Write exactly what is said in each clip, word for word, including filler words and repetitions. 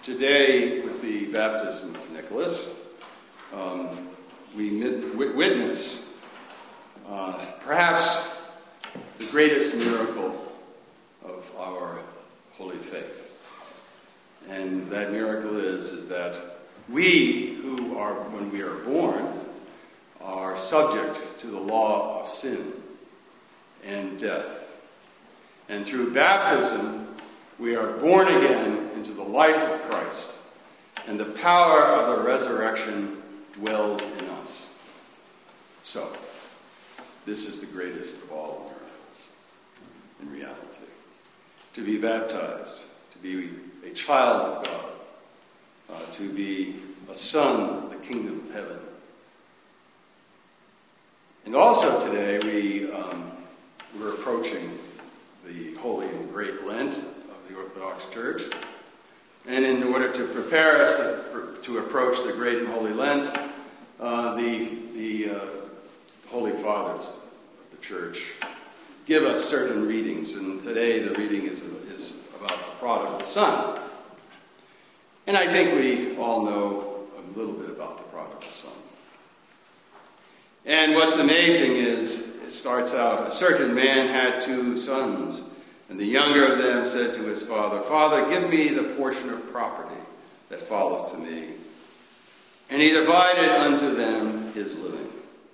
Today, with the baptism of Nicholas, um, we mid- witness uh, perhaps the greatest miracle of our holy faith. And that miracle is, is that we who are, when we are born, are subject to the law of sin and death. And through baptism, we are born again into the life of Christ, and the power of the resurrection dwells in us. So, this is the greatest of all miracles in reality. To be baptized, to be a child of God, uh, to be a son of the kingdom of heaven. And also today we, um, we're approaching the Holy and Great Lent of the Orthodox Church. And in order to prepare us to, to approach the Great and Holy Lent, uh, the, the uh, Holy Fathers of the Church give us certain readings. And today the reading is, is about the prodigal son. And I think we all know a little bit about the prodigal son. And what's amazing is, it starts out, a certain man had two sons, and the younger of them said to his father, "Father, give me the portion of property that follows to me." And he divided unto them his living.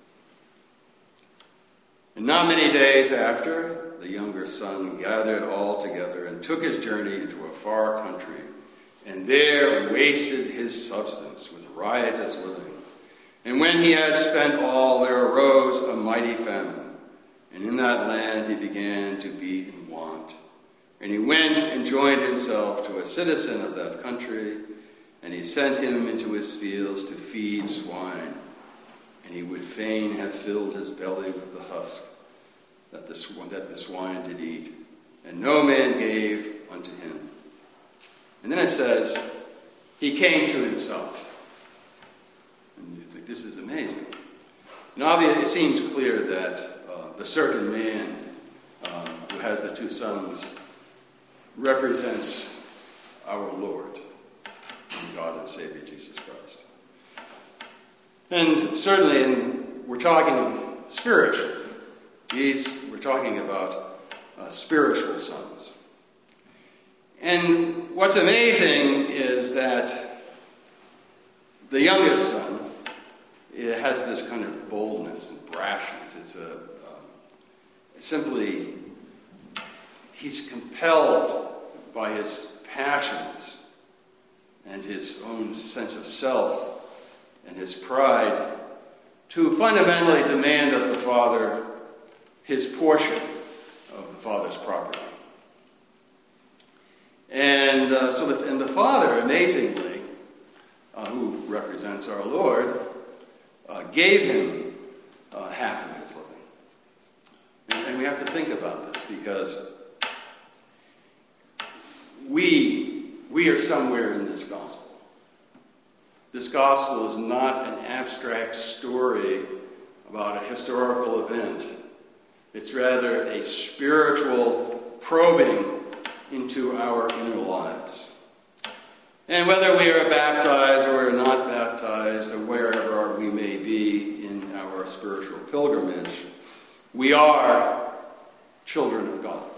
And not many days after, the younger son gathered all together and took his journey into a far country, and there wasted his substance with riotous living. And when he had spent all, there arose a mighty famine, and in that land he began to be in want. And he went and joined himself to a citizen of that country, and he sent him into his fields to feed swine. And he would fain have filled his belly with the husk that the, sw- that the swine did eat, and no man gave unto him. And then it says, he came to himself. And you think, this is amazing. And obviously, it seems clear that uh, the certain man um, who has the two sons represents our Lord, and God and Savior Jesus Christ. And certainly, in, we're talking spiritually. These, we're talking about uh, spiritual sons. And what's amazing is that the youngest son, it has this kind of boldness and brashness. It's a um, simply, he's compelled by his passions and his own sense of self and his pride to fundamentally demand of the father his portion of the father's property. And uh, so, the, and the father, amazingly, uh, who represents our Lord, uh, gave him uh, half of his living. And, and we have to think about this because we we are somewhere in this gospel. This gospel is not an abstract story about a historical event. It's rather a spiritual probing into our inner lives. And whether we are baptized or we're not baptized, or wherever we may be in our spiritual pilgrimage, we are children of God.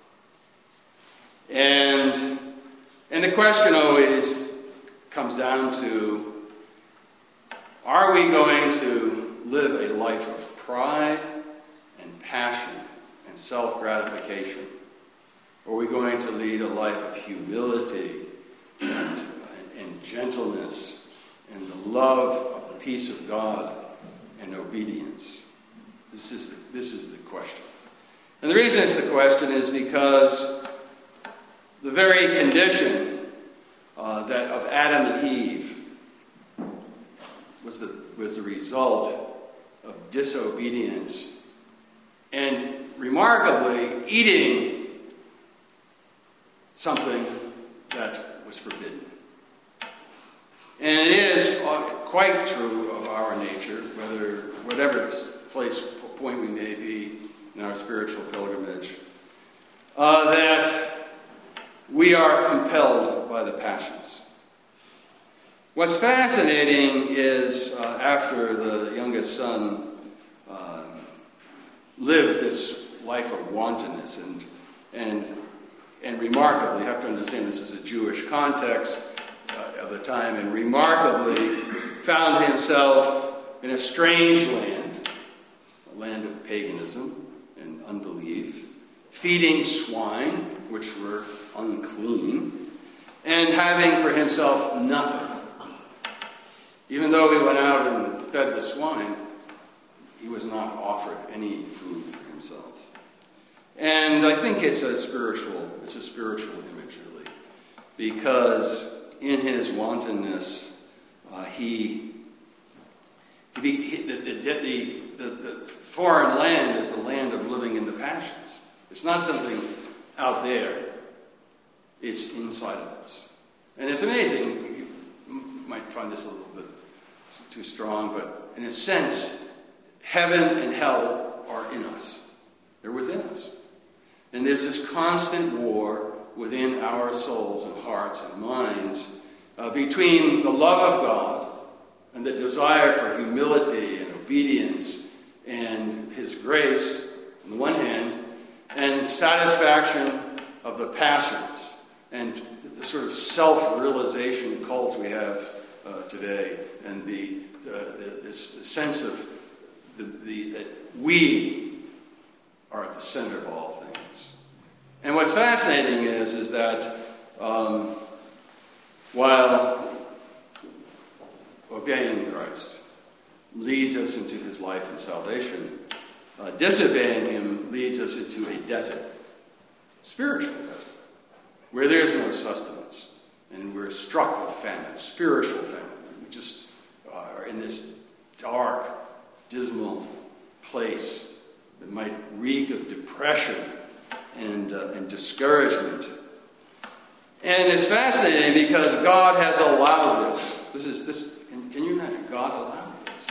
And, and the question always comes down to, are we going to live a life of pride and passion and self-gratification? Or are we going to lead a life of humility and, and gentleness and the love of the peace of God and obedience? This is the, this is the question. And the reason it's the question is because the very condition uh, that of Adam and Eve was the, was the result of disobedience and, remarkably, eating something that was forbidden. And it is quite true of our nature, whether whatever place point we may be in our spiritual pilgrimage, uh, that we are compelled by the passions. What's fascinating is uh, after the youngest son uh, lived this life of wantonness, and and and remarkably, you have to understand this is a Jewish context uh, of the time, and remarkably found himself in a strange land, a land of paganism and unbelief, feeding swine, which were unclean, and having for himself nothing. Even though he went out and fed the swine, he was not offered any food for himself. And I think it's a spiritual, it's a spiritual image, really, because in his wantonness, uh, he, he, he the, the, the, the, the foreign land is the land of living in the passions. It's not something out there. It's inside of us. And it's amazing. You might find this a little bit too strong, but in a sense, heaven and hell are in us. They're within us. And there's this constant war within our souls and hearts and minds uh, between the love of God and the desire for humility and obedience and His grace on the one hand, and satisfaction of the passions and the sort of self-realization cult we have uh, today, and the, uh, the this the sense of the, the that we are at the center of all things. And what's fascinating is is that um, while obeying Christ leads us into His life and salvation, uh, disobeying Him leads us into a desert, spiritual desert, where there is no sustenance, and we're struck with famine, spiritual famine. We just uh, are in this dark, dismal place that might reek of depression and, uh, and discouragement. And it's fascinating because God has allowed this. This is this. Can, can you imagine? God allowed this.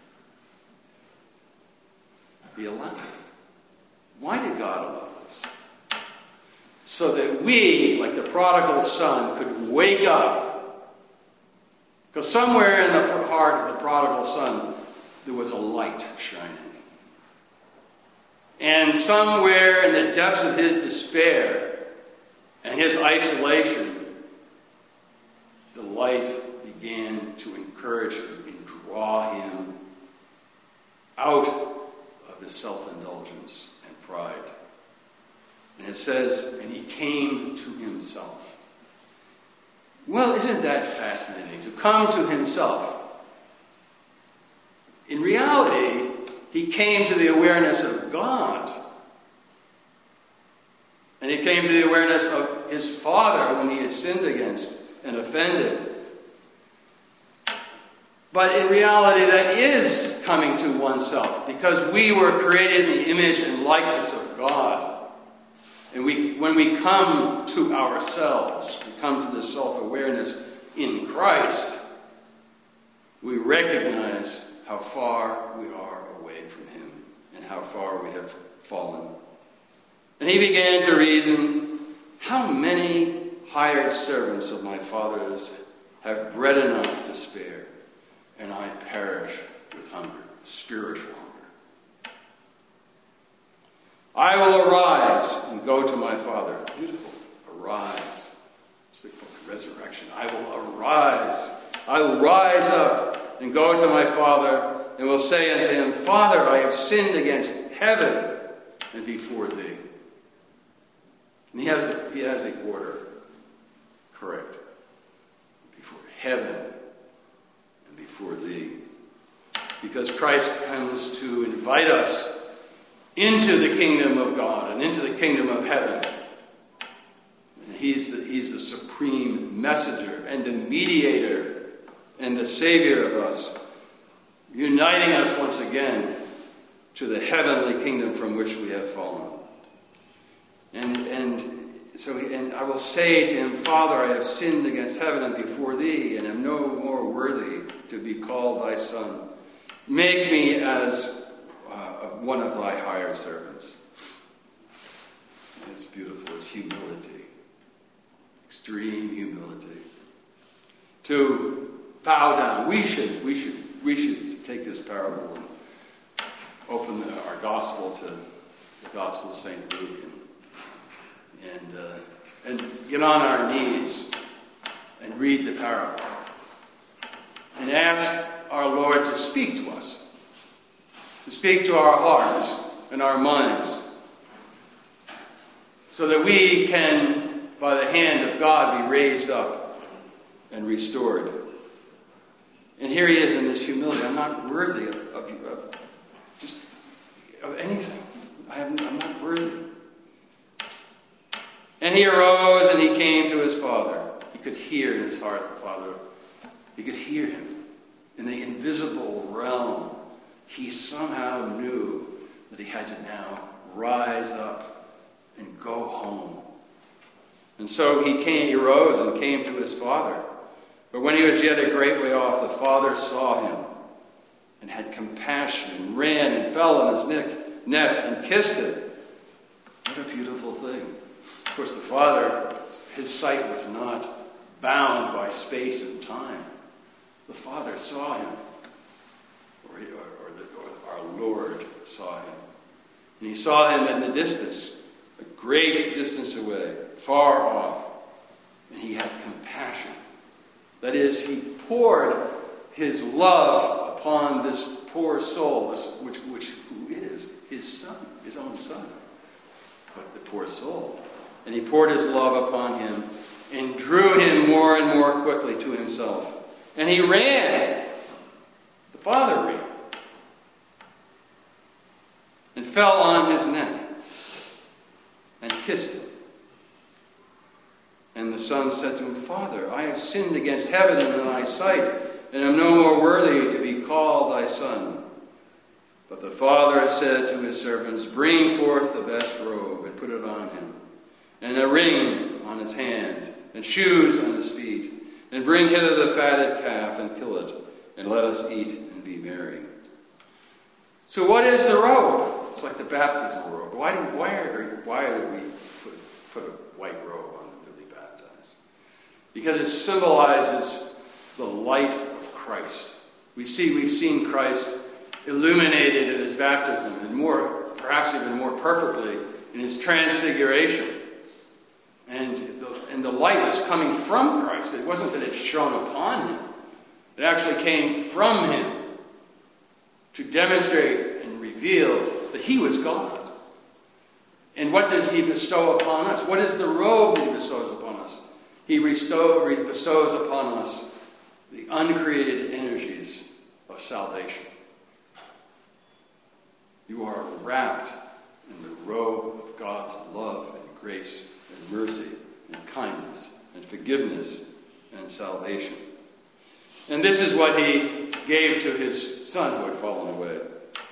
He allowed it. Why did God allow this? So that we, like the prodigal son, could wake up. Because somewhere in the heart of the prodigal son, there was a light shining. And somewhere in the depths of his despair and his isolation, the light began to encourage him and draw him out of his self-indulgence and pride. And it says, and he came to himself. Well, isn't that fascinating? To come to himself. In reality, he came to the awareness of God. And he came to the awareness of his Father, whom he had sinned against and offended. But in reality, that is coming to oneself, because we were created in the image and likeness of God. And we, when we come to ourselves, we come to this self-awareness in Christ, we recognize how far we are away from Him and how far we have fallen. And he began to reason, how many hired servants of my father's have bread enough to spare, and I perish with hunger, spiritual hunger. I will arise and go to my father. Beautiful. Arise. It's the book of resurrection. I will arise. I will rise up and go to my father and will say unto him, Father, I have sinned against heaven and before thee. And he has the, he has the order correct. Before heaven and before thee. Because Christ comes to invite us into the kingdom of God and into the kingdom of heaven. And he's the, he's the supreme messenger and the mediator and the savior of us, uniting us once again to the heavenly kingdom from which we have fallen. And and so he, and I will say to him, Father, I have sinned against heaven and before thee, and am no more worthy to be called thy son. Make me as uh, one of thy hired servants. And it's beautiful. It's humility. Extreme humility. To bow down. We should, we should, we should take this parable and open the, our gospel to the Gospel of Saint Luke and and, uh, and get on our knees and read the parable and ask our Lord to speak to us, to speak to our hearts and our minds, so that we can, by the hand of God, be raised up and restored. And here he is in this humility. I'm not worthy of, of, of just of anything. I haven't, I'm not worthy. And he arose and he came to his father. He could hear in his heart the Father. He could hear him in the invisible realm. He somehow knew that he had to now rise up and go home. And so he came, he rose and came to his father. But when he was yet a great way off, the father saw him and had compassion and ran and fell on his neck, neck and kissed him. What a beautiful thing. Of course, the father, his sight was not bound by space and time. The Father saw him, or, he, or, or, the, or our Lord saw him. And he saw him in the distance, a great distance away, far off. And he had compassion. That is, he poured his love upon this poor soul, this, which, which who is his son, his own son, but the poor soul. And he poured his love upon him and drew him more and more quickly to himself. And he ran. The father ran. And fell on his neck and kissed him. And the son said to him, Father, I have sinned against heaven and in thy sight, and am no more worthy to be called thy son. But the father said to his servants, Bring forth the best robe and put it on him, and a ring on his hand, and shoes on his feet, and bring hither the fatted calf and kill it, and let us eat and be merry. So what is the robe? It's like the baptismal robe. Why do why are why do we put, put a white robe on the newly baptized? Because it symbolizes the light of Christ. We see we've seen Christ illuminated in his baptism, and more, perhaps even more perfectly, in his transfiguration. And the, and the light was coming from Christ. It wasn't that it shone upon him. It actually came from him to demonstrate and reveal that he was God. And what does he bestow upon us? What is the robe that he bestows upon us? He bestow, bestows upon us the uncreated energies of salvation. You are wrapped in the robe of God's love and grace and mercy and kindness and forgiveness and salvation. And this is what he gave to his son who had fallen away.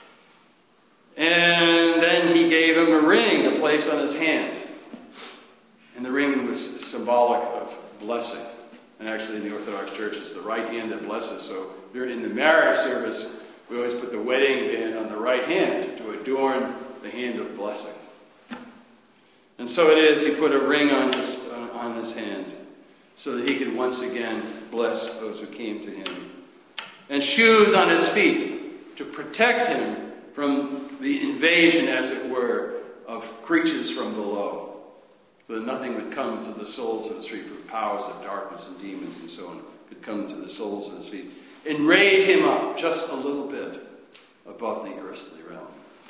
And then he gave him a ring to place on his hand. And the ring was symbolic of blessing. And actually in the Orthodox Church, it's the right hand that blesses. So in the marriage service, we always put the wedding band on the right hand to adorn the hand of blessing. And so it is, he put a ring on his, uh, on his hand so that he could once again bless those who came to him. And shoes on his feet to protect him from the invasion, as it were, of creatures from below. So that nothing would come to the soles of his feet, for powers of darkness and demons and so on could come to the soles of his feet. And raise him up just a little bit above the earthly realm.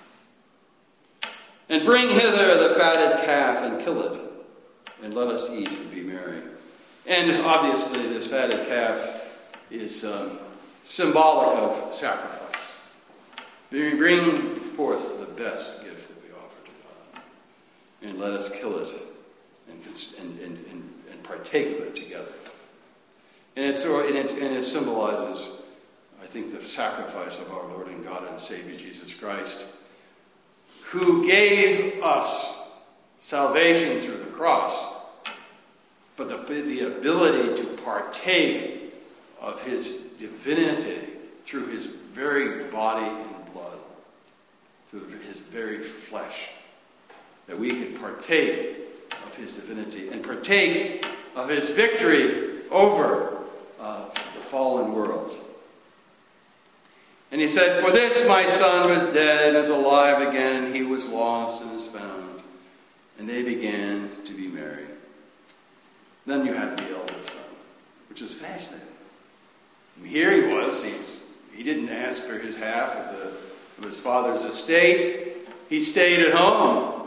And bring hither the fatted calf and kill it, and let us eat and be merry. And obviously this fatted calf is um, symbolic of sacrifice. We bring forth the best gift that we offer to God, and let us kill it and, and, and, and, and partake of it together. And, it's, and, it, and it symbolizes, I think, the sacrifice of our Lord and God and Savior Jesus Christ, who gave us salvation through the cross, but the, the ability to partake of his divinity through his very body and blood, through his very flesh, that we could partake of his divinity and partake of his victory over uh, the fallen world. And he said, "For this my son was dead and is alive again. He was lost and is found." And they began to be merry. Then you have the elder son, which is fascinating. And here he was. He, he didn't ask for his half of, the, of his father's estate. He stayed at home.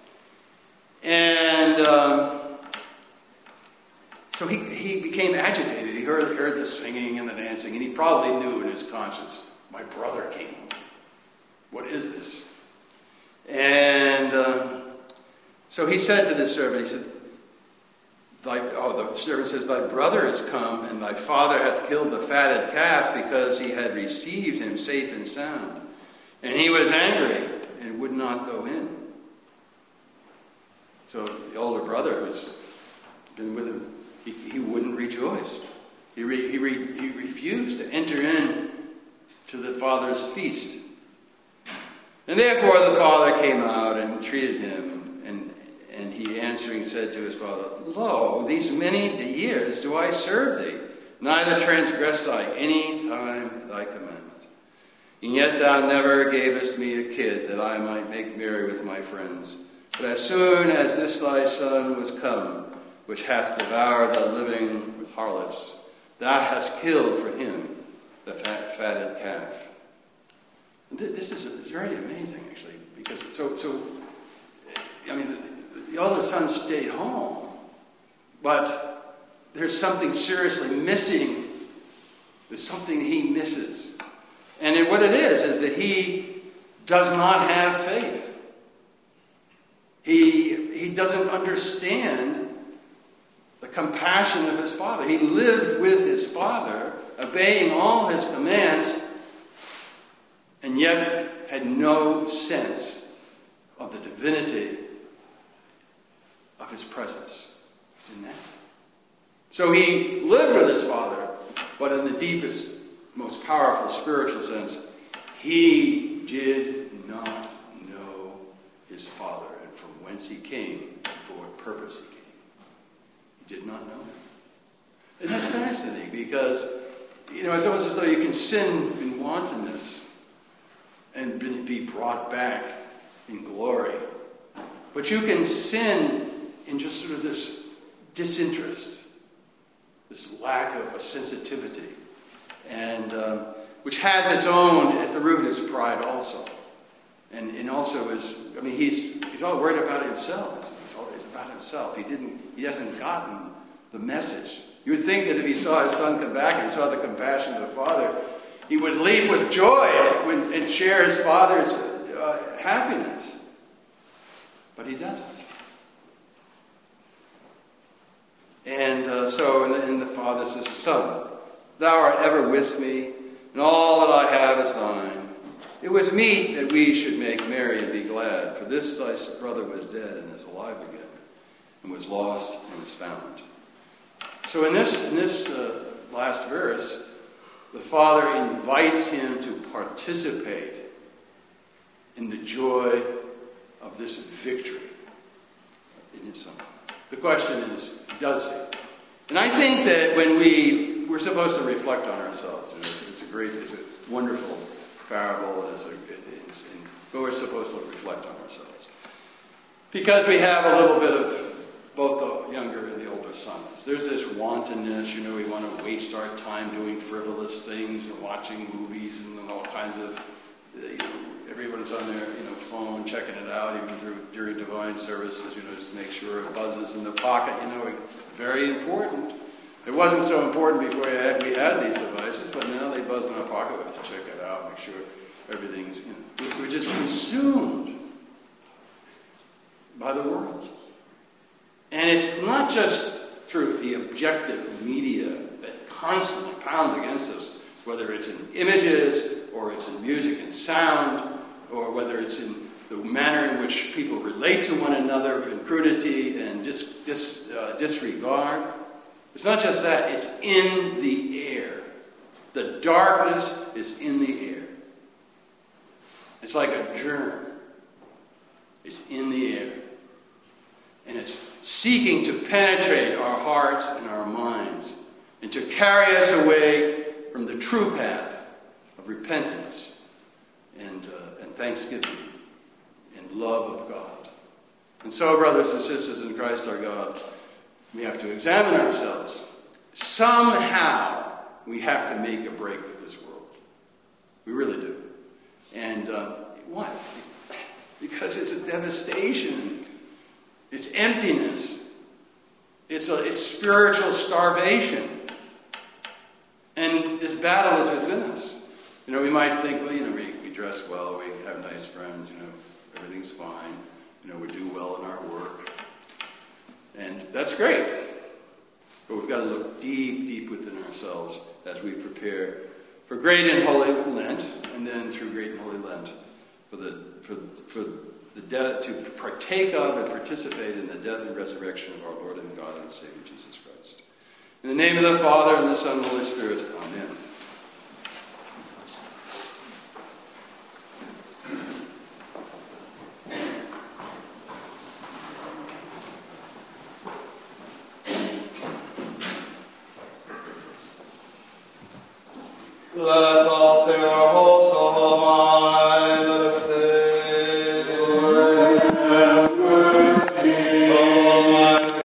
And um, so he, he became agitated. He heard, heard the singing and the dancing, and he probably knew in his conscience, my brother came home. What is this? And uh, so he said to the servant, he said, Thy, oh, the servant says, "Thy brother is come, and thy father hath killed the fatted calf, because he had received him safe and sound. And he was angry, and would not go in." So the older brother, who's been with him, he, he wouldn't rejoice. He, re, he, re, he refused to enter in to the father's feast. And therefore the father came out and treated him, and And he answering said to his father, "Lo, these many years do I serve thee, neither transgressed I any time thy commandment. And yet thou never gavest me a kid, that I might make merry with my friends. But as soon as this thy son was come, which hath devoured the living with harlots, thou hast killed for him the fat, fatted calf." And th- this is it's very amazing, actually, because so so. I mean. The, The older son stayed home, but there's something seriously missing. There's something he misses. And what it is, is that he does not have faith. He, he doesn't understand the compassion of his father. He lived with his father, obeying all his commands, and yet had no sense of the divinity of his presence. Didn't that? So he lived with his father, but in the deepest, most powerful spiritual sense, he did not know his father and from whence he came and for what purpose he came. He did not know him. And that's fascinating because, you know, it's almost as though you can sin in wantonness and be brought back in glory. But you can sin in just sort of this disinterest, this lack of a sensitivity, and um, which has its own, at the root is pride also. And, and also is, I mean, he's he's all worried about himself. It's, it's, all, it's about himself. He didn't, he hasn't gotten the message. You would think that if he saw his son come back and he saw the compassion of the father, he would leap with joy and, and share his father's uh, happiness. But he doesn't. And uh, so, and the, and the father says, "Son, thou art ever with me, and all that I have is thine. It was meet that we should make merry and be glad, for this thy brother was dead and is alive again, and was lost and is found." So in this, in this uh, last verse, the father invites him to participate in the joy of this victory in his son. The question is, does he? And I think that when we, we're supposed to reflect on ourselves. And it's, it's a great, it's a wonderful parable. It's a, it is, and, but we're supposed to reflect on ourselves. Because we have a little bit of both the younger and the older sons. There's this wantonness, you know, we want to waste our time doing frivolous things and watching movies and all kinds of, you know, everyone's on their, you know, phone checking it out, even through during divine services, you know, just make sure it buzzes in the pocket, you know, very important. It wasn't so important before we had, we had these devices, but now they buzz in our pocket. We have to check it out, make sure everything's, you know, we're just consumed by the world. And it's not just through the objective media that constantly pounds against us, whether it's in images, or it's in music and sound, or whether it's in the manner in which people relate to one another in crudity and dis, dis, uh, disregard. It's not just that, it's in the air. The darkness is in the air. It's like a germ. It's in the air. And it's seeking to penetrate our hearts and our minds and to carry us away from the true path of repentance and, uh, and thanksgiving and love of God. And so, brothers and sisters in Christ our God, we have to examine ourselves. Somehow we have to make a break with this world. We really do. And uh, why? Because it's a devastation. It's emptiness. It's, a, it's spiritual starvation. And this battle is within us. You know, we might think, well, you know, we, we dress well, we have nice friends, you know, everything's fine. You know, we do well in our work. And that's great. But we've got to look deep, deep within ourselves as we prepare for Great and Holy Lent, and then through Great and Holy Lent, for the for for the death, to partake of and participate in the death and resurrection of our Lord and God and Savior Jesus Christ. In the name of the Father, and the Son, and the Holy Spirit, amen. Let us all sing our whole